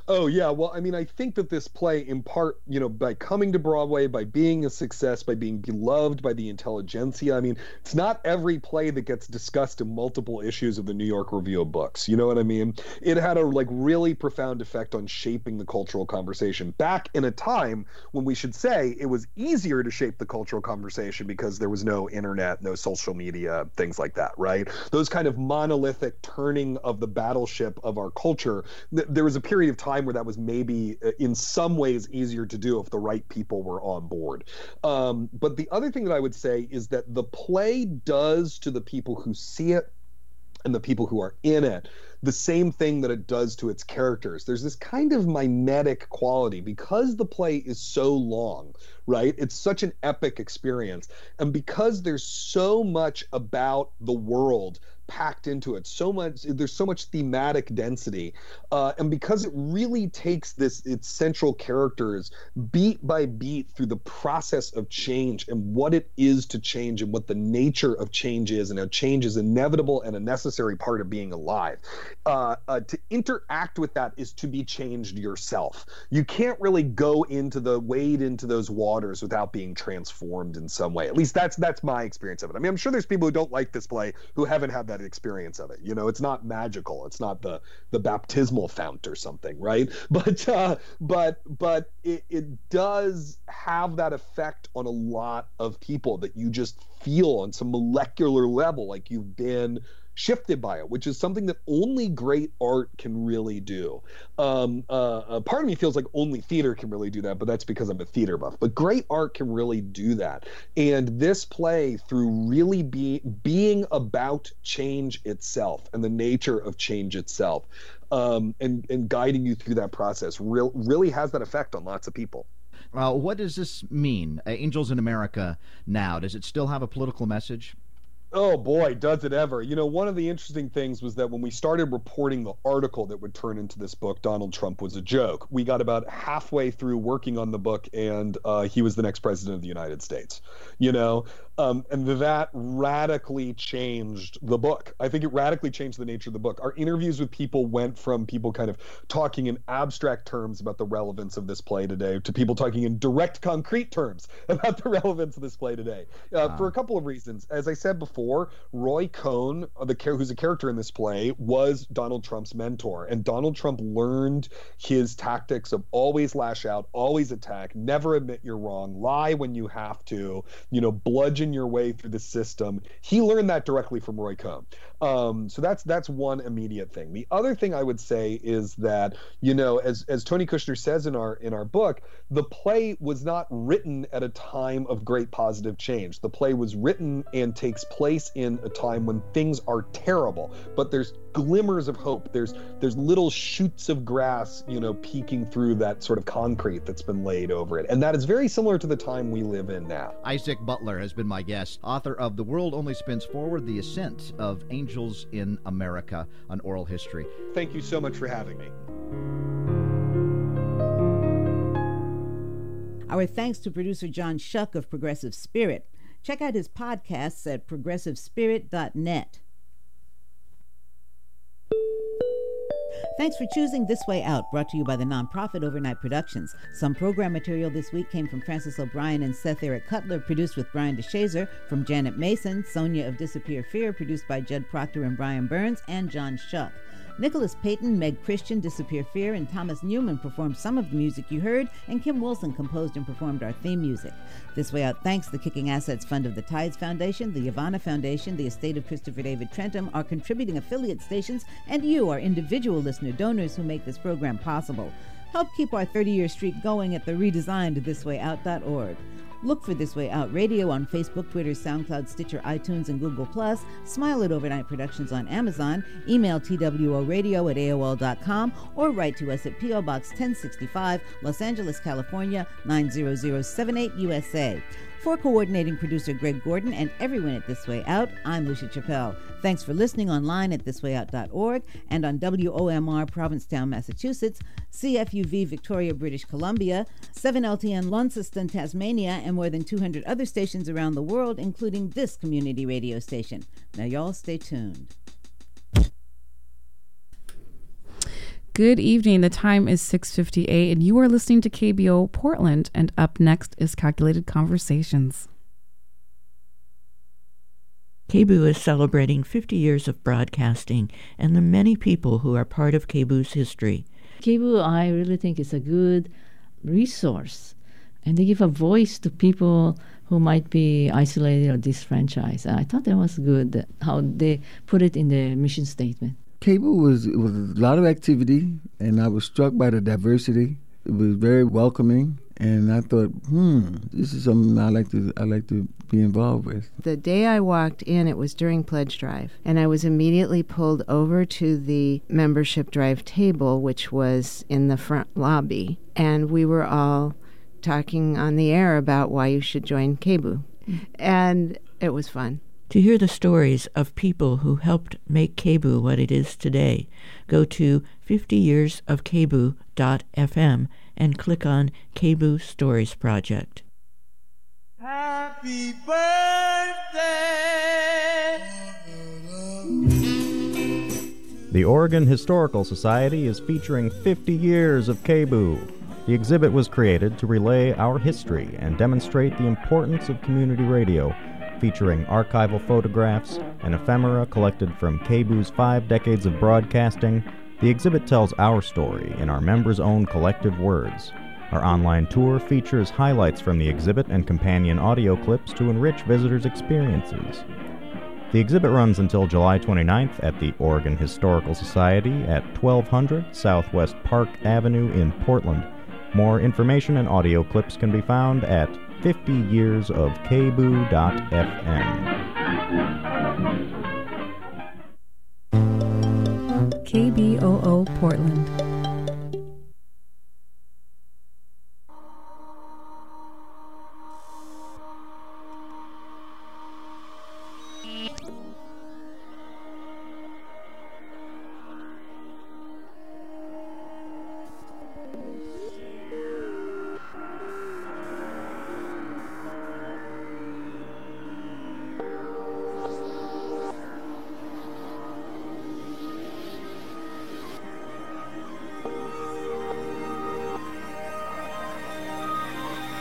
Oh, yeah. Well, I mean, I think that this play, in part, you know, by coming to Broadway, by being a success, by being beloved by the intelligentsia, I mean, it's not every play that gets discussed in multiple issues of the New York Review of Books. You know what I mean? It had a, like, really profound effect on shaping the cultural conversation back in a time when we should say it was easier to shape the cultural conversation because there was no internet, no social media, things like that, right? Those kind of monolithic turning of the battleship of our culture, th- there was a period of time where that was maybe uh, in some ways easier to do if the right people were on board. Um, but the other thing that I would say is that the play does to the people who see it and the people who are in it the same thing that it does to its characters. There's this kind of mimetic quality because the play is so long, right? It's such an epic experience. And because there's so much about the world packed into it, so much, there's so much thematic density. Uh, and because it really takes this, its central characters beat by beat through the process of change and what it is to change and what the nature of change is and how change is inevitable and a necessary part of being alive. Uh, uh, to interact with that is to be changed yourself. You can't really go into the, wade into those waters without being transformed in some way. At least that's, that's my experience of it. I mean, I'm sure there's people who don't like this play who haven't had that experience of it. You know, it's not magical. It's not the the baptismal fount or something, right? But uh, but but it, it does have that effect on a lot of people that you just feel on some molecular level, like you've been shifted by it, which is something that only great art can really do. Um, uh, a part of me feels like only theater can really do that, but that's because I'm a theater buff. But great art can really do that. And this play, through really be, being about change itself and the nature of change itself, um, and, and guiding you through that process, real, really has that effect on lots of people. Uh, what does this mean? Uh, Angels in America now, does it still have a political message? Oh boy, does it ever. You know, one of the interesting things was that when we started reporting the article that would turn into this book, Donald Trump was a joke. We got about halfway through working on the book and uh, he was the next president of the United States, you know, um, and that radically changed the book. I think it radically changed the nature of the book. Our interviews with people went from people kind of talking in abstract terms about the relevance of this play today to people talking in direct, concrete terms about the relevance of this play today uh, wow. for a couple of reasons. As I said before, Before, Roy Cohn, the who's a character in this play, was Donald Trump's mentor, and Donald Trump learned his tactics of always lash out, always attack, never admit you're wrong, lie when you have to, you know, bludgeon your way through the system. He learned that directly from Roy Cohn. Um, so that's that's one immediate thing. The other thing I would say is that, you know, as as Tony Kushner says in our in our book, the play was not written at a time of great positive change. The play was written and takes place in a time when things are terrible, but there's glimmers of hope. There's there's little shoots of grass, you know, peeking through that sort of concrete that's been laid over it. And that is very similar to the time we live in now. Isaac Butler has been my guest, author of The World Only Spins Forward, The Ascent of Angels in America, an oral history. Thank you so much for having me. Our thanks to producer John Shuck of Progressive Spirit. Check out his podcasts at progressive spirit dot net. Thanks for choosing This Way Out, brought to you by the nonprofit Overnight Productions. Some program material this week came from Francis O'Brien and Seth Eric Cutler, produced with Brian DeShazer, from Janet Mason, Sonia of Disappear Fear, produced by Judd Proctor and Brian Burns, and John Shuck. Nicholas Payton, Meg Christian, Disappear Fear, and Thomas Newman performed some of the music you heard, and Kim Wilson composed and performed our theme music. This Way Out thanks the Kicking Assets Fund of the Tides Foundation, the Yavana Foundation, the Estate of Christopher David Trentham, our contributing affiliate stations, and you, our individual listener donors who make this program possible. Help keep our thirty-year streak going at the redesigned this way out dot org. Look for This Way Out Radio on Facebook, Twitter, SoundCloud, Stitcher, iTunes, and Google Plus. Smile at Overnight Productions on Amazon. Email T W O radio at A O L dot com or write to us at P O Box ten sixty-five, Los Angeles, California, nine zero zero seven eight, U S A. For coordinating producer Greg Gordon and everyone at This Way Out, I'm Lucia Chappelle. Thanks for listening online at this way out dot org and on W O M R Provincetown, Massachusetts, C F U V Victoria, British Columbia, seven L T N Launceston, Tasmania, and more than two hundred other stations around the world, including this community radio station. Now y'all stay tuned. Good evening. The time is six fifty-eight, and you are listening to K B O Portland. And up next is Calculated Conversations. K B O is celebrating fifty years of broadcasting and the many people who are part of K B O's history. K B O, I really think, is a good resource, and they give a voice to people who might be isolated or disfranchised. I thought that was good, how they put it in the mission statement. K B O was, it was a lot of activity, and I was struck by the diversity. It was very welcoming, and I thought, hmm, this is something I like to I like to be involved with. The day I walked in, it was during Pledge Drive, and I was immediately pulled over to the membership drive table, which was in the front lobby, and we were all talking on the air about why you should join K B O, mm-hmm. and it was fun. To hear the stories of people who helped make K B O what it is today, go to fifty years of K B O dot f m and click on K B O Stories Project. Happy birthday! The Oregon Historical Society is featuring fifty years of K B O. The exhibit was created to relay our history and demonstrate the importance of community radio, featuring archival photographs and ephemera collected from K B O's five decades of broadcasting. The exhibit tells our story in our members' own collective words. Our online tour features highlights from the exhibit and companion audio clips to enrich visitors' experiences. The exhibit runs until July twenty-ninth at the Oregon Historical Society at twelve hundred Southwest Park Avenue in Portland. More information and audio clips can be found at fifty years of K B O dot f m. K B O O Portland.